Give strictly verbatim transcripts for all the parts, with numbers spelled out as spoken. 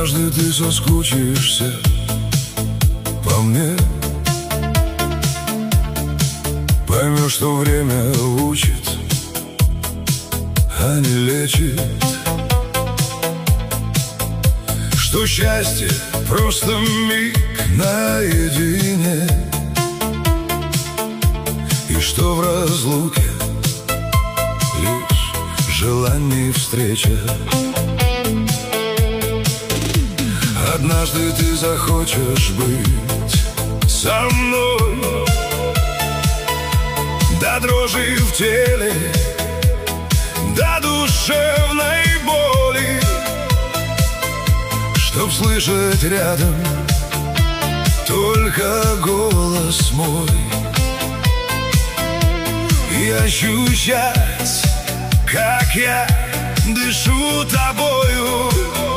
Однажды ты соскучишься по мне, поймешь, что время учит, а не лечит, что счастье просто миг наедине, и что в разлуке лишь желание и встреча. Однажды ты захочешь быть со мной до дрожи в теле, до душевной боли, чтоб слышать рядом только голос мой и ощущать, как я дышу тобою.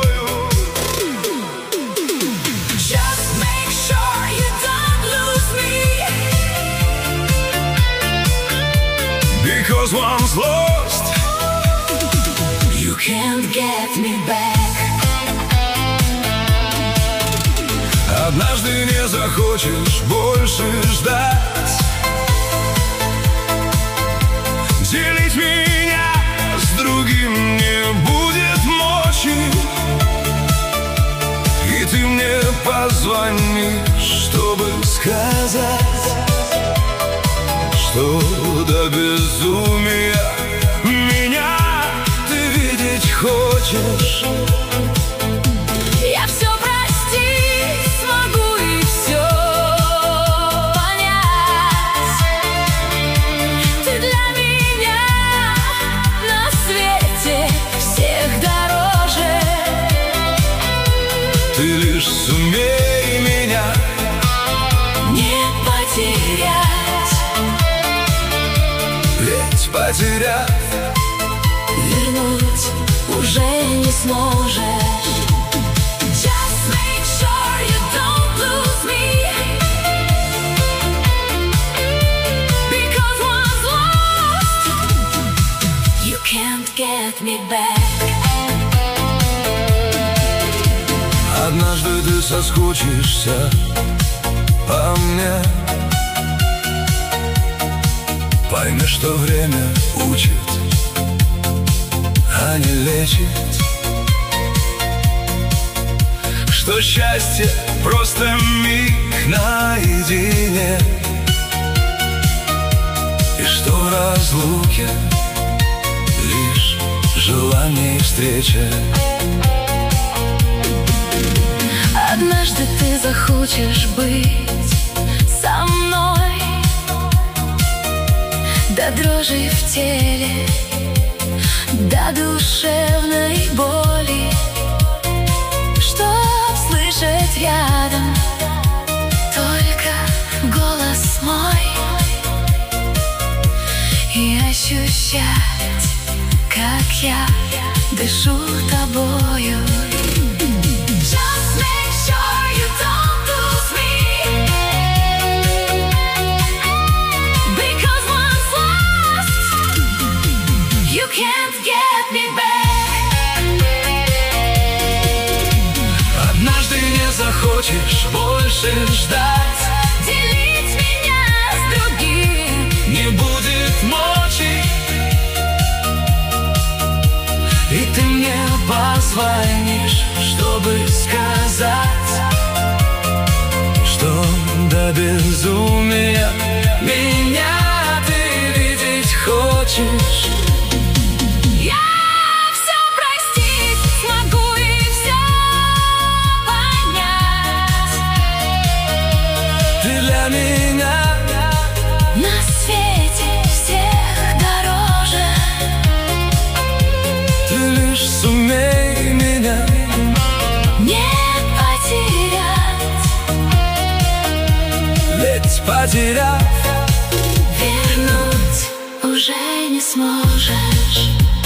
Because once lost, you can't get me back. Однажды не захочешь больше ждать, делить меня с другим не будет мочи, и ты мне позвонишь, чтобы сказать, что до безумия меня ты видеть хочешь. Я все простить смогу и все понять. Ты для меня на свете всех дороже. Ты лишь сумей меня не потерять. Ведь потеряв, вернуть уже не сможешь. Just make sure you don't lose me, because once lost, you can't get me back. однажды ты соскучишься по мне, поймешь, что время учит, а не лечит, что счастье просто миг наедине, и что в разлуке лишь желание и встреча. Однажды ты захочешь быть со мной до дрожи в теле, до душевной боли, чтоб слышать рядом только голос мой и ощущать, как я дышу тобою. Однажды не захочешь больше ждать, делить меня с другим не будет мочи, и ты мне позвонишь, чтобы сказать, что до безумия меня ты видеть хочешь. Меня на свете всех дороже. Ты лишь сумей меня не потерять. Ведь потеряв, вернуть уже не сможешь.